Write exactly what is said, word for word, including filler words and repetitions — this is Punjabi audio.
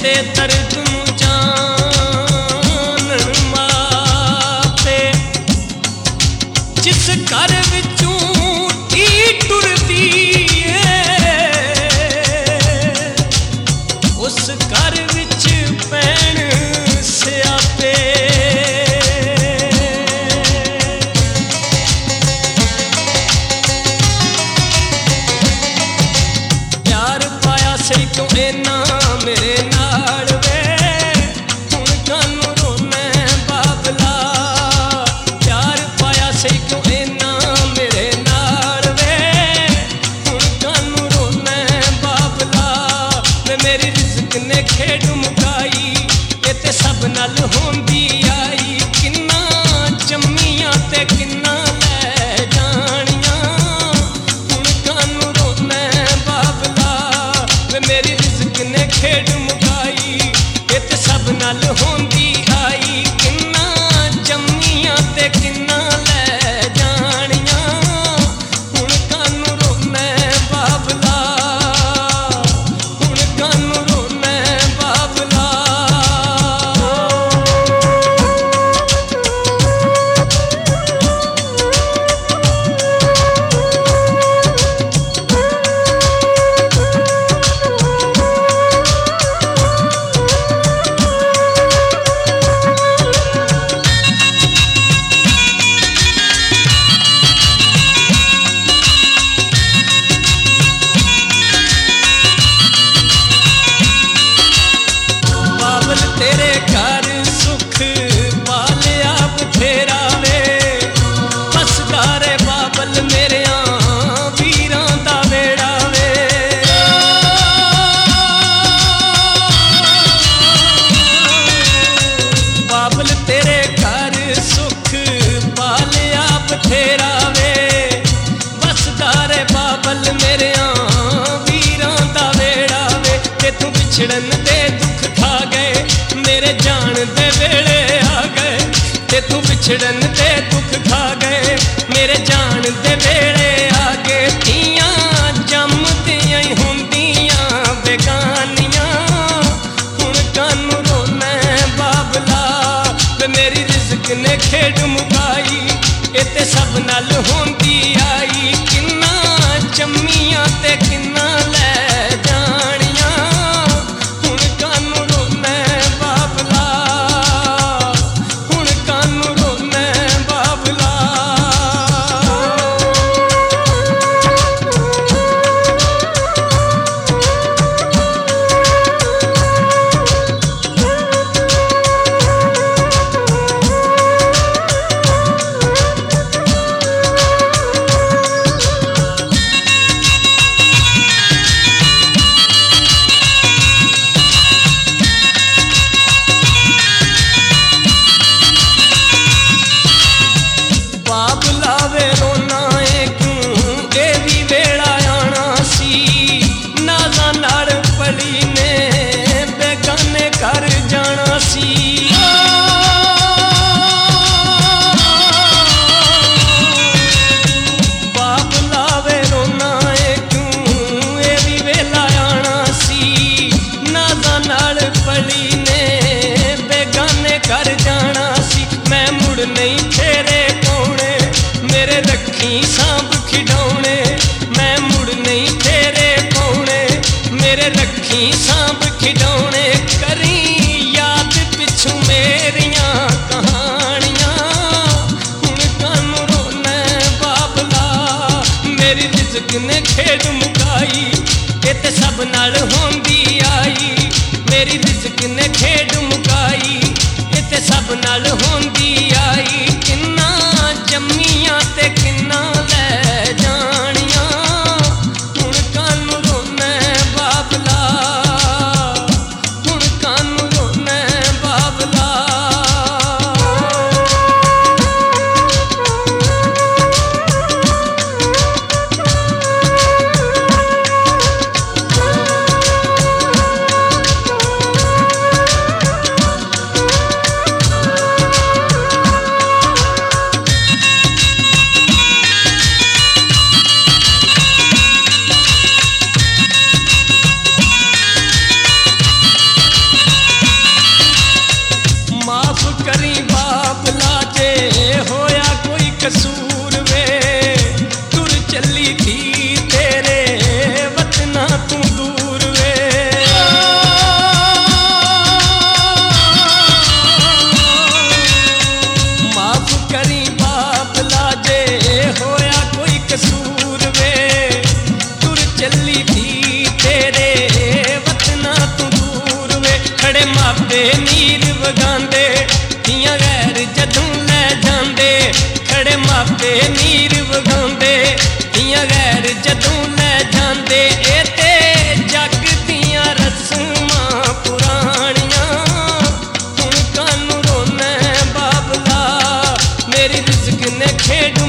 ਦੇ ਦਰਦ ਨੂੰ ਜਾਣਨ ਮਾਪੇ, ਜਿਸ ਘਰ ਵਿੱਚੋਂ ਢੀ ਟੁਰਦੀ ਏ ਉਸ ਘਰ ਵਿੱਚ ਪੈਣ ਸਿਆਪੇ। ਪਿਆਰ ਪਾਇਆ ਸੀ ਕਿਉਂ ਇੰਨਾ ਮੇਰੇ ਨਾਲ ਵੇ, ਹੁਣ ਕਾਹਨੂੰ ਰੋਨਾ ਬਾਬਲਾ। ਪਿਆਰ ਪਾਇਆ ਸੀ ਕਿਉਂ ਇੰਨਾ ਮੇਰੇ ਨਾਲ ਵੇ, ਹੁਣ ਕਾਹਨੂੰ ਰੋਨਾ ਬਾਬਲਾ। ਵੇ ਮੇਰੀ ਰਿਜ਼ਕ ਨੇ ਖੇਡ ਮੁਕਾਈ, ਇਹ ਤੇ ਸਭ ਨਾਲ ਹੁੰਦੀ ਆਈ। ਕਿੰਨਾ ਜੰਮੀਆਂ ਤੇ ਕਿੰਨਾ ਲੈ ਜਾਣੀਆਂ, ਹੁਣ ਕਾਹਨੂੰ ਰੋਨਾ ਬਾਬਲਾ। ਵੇ ਮੇਰੀ ਰਿਜ਼ਕ ਨੇ ਖੇਡ ਮੁਕਾਈ, ਇਹ ਤੇ ਸਭ ਨਾਲ ਹੁੰਦੀ ਆਈ। ਕਿੰਨਾ ਜੰਮੀਆਂ ਤੇ ਕਿੰਨਾ ਲੈ ਜਾਣੀਆਂ, ਹੁਣ ਕਾਹਨੂੰ ਰੋਨਾ ਬਾਬਲਾ, ਹੁਣ ਕਾਹਨੂੰ ਰੋਨਾ ਬਾਬਲਾ। ਬਾਬਲ ਤੇਰੇ ਘਰ ਸੁਖ ਪਾਲਿਆ ਬਥੇਰਾ ਵੇ, ਵਸਦਾ ਰੇ ਬਾਬਲ ਮੇਰਿਆਂ ਵੀਰਾਂ ਦਾ ਵੇੜਾ ਵੇ। ਬਾਬਲ ਤੇਰੇ ਘਰ ਸੁਖ ਪਾਲਿਆ ਬਥੇਰਾ ਵੇ, ਵਸਦਾ ਰੇ ਬਾਬਲ ਮੇਰਿਆਂ ਵੀਰਾਂ ਦਾ ਵੇੜਾ ਵੇ। ਤੇ ਤੂੰ ਵਿਛੜਨ ਦੇ ਦੁੱਖ ਖਾ ਗਏ, ਮੇਰੇ ਜਾਣ ਦੇ ਵੇਲੇ ਆ ਗਏ। ਤੇ ਤੂੰ ਵਿਛੜਨ ਦੇ ਦੁੱਖ ਖਾ ਗਏ, ਮੇਰੇ ਜਾਣ ਦੇ ਵੇਲੇ ਆ ਗਏ। ਧੀਆਂ ਜੰਮਦੀਆਂ ਹੀ ਹੁੰਦੀਆਂ ਬੇਗਾਨੀਆਂ, ਹੁਣ ਕਾਹਨੂੰ ਰੋਨਾ ਬਾਬਲਾ। ਵੇ ਮੇਰੀ ਰਿਜ਼ਕ ਨੇ ਖੇਡ ਮੁਕਾਈ, ਇਹ ਤੇ ਸਭ ਨਾਲ ਹੁੰਦੀ ਆਈ। ਕਿੰਨਾ ਜੰਮੀਆਂ ਤੇ ਕਿੰਨਾ ਲੈ ਜਾਣੀਆਂ, ਹੁਣ ਕਾਹਨੂੰ ਰੋਨਾ ਬਾਬਲਾ, ਹੁਣ ਕਾਹਨੂੰ ਰੋਨਾ ਬਾਬਲਾ। ਬਾਬਲਾ ਵੇ ਰੋਨਾ ਏ ਕਿਉਂ, ਇਹ ਵੀ ਵੇਲਾ ਆਣਾ ਸੀ। ਨਾਜ਼ਾਂ ਨਾਲ ਪਲੀ ਨੇ ਬੇਗਾਨੇ ਘਰ ਜਾਣਾ ਸੀ। ਬਾਬਲਾ ਵੇ ਰੋਨਾ ਏ ਕਿਉਂ, ਇਹ ਵੀ ਵੇਲਾ ਆਣਾ ਸੀ। ਨਾਜ਼ਾਂ ਨਾਲ ਪਲੀ ਨੇ ਬੇਗਾਨੇ ਘਰ ਜਾਣਾ ਸੀ। ਮੈਂ ਮੁੜ ਨਹੀਂ ਤੇਰੇ ਪਾਉਣੇ, ਮੇਰੇ ਰੱਖੀ ਸਾਂਭ ਖਿਡੌਣੇ। ਮੈਂ ਮੁੜ ਨਹੀਂ ਤੇਰੇ ਪਾਉਣੇ, ਮੇਰੇ ਰੱਖੀ ਸਾਂਭ ਖਿਡੌਣੇ। ਕਰੀ ਯਾਦ ਪਿੱਛੋਂ ਮੇਰੀਆਂ ਕਹਾਣੀਆਂ, ਹੁਣ ਕਾਹਨੂੰ ਰੋਨਾ ਬਾਬਲਾ। ਮੇਰੀ ਰਿਜ਼ਕ ਨੇ ਖੇਡ ਮੁਕਾਈ, ਇਹ ਤੇ ਸਭ ਨਾਲ ਹੁੰਦੀ ਆਈ। ਮੇਰੀ ਰਿਜ਼ਕ ਨੇ ਖੇਡ ਮੁਕਾਈ, ਇਹ ਤੇ ਸਭ ਨਾਲ ਹੁੰਦੀ ਆਈ। ਕਿੰਨਾ ਜੰਮੀਆਂ ਤੇ ਕਿੰਨਾ ਲੈ ਜਾਣੀਆਂ, ਹੁਣ ਕਾਹਨੂੰ ਰੋਨਾ ਬਾਬਲਾ, ਹੁਣ ਕਾਹਨੂੰ ਰੋਨਾ ਬਾਬਲਾ। ਮਾਪੇ ਨੀਰ ਵਗਾਉਂਦੇ ਧੀਆਂ ਗੈਰ ਜਦੋਂ ਲੈ ਜਾਂਦੇ ਖੜੇ ਮਾਪੇ ਨੀਰ ਵਗਾਉਂਦੇ ਧੀਆਂ ਗੈਰ ਜਦੋਂ ਲੈ ਜਾਂਦੇ ਇਹ ਤੇ ਜੱਗ ਦੀਆਂ ਰਸਮਾਂ ਪੁਰਾਣੀਆਂ ਹੁਣ ਕਾਨੂੰ ਰੋਣਾ ਬਾਬਲਾ ਮੇਰੀ ਰਿਜ਼ਕ ਨੇ ਖੇਡ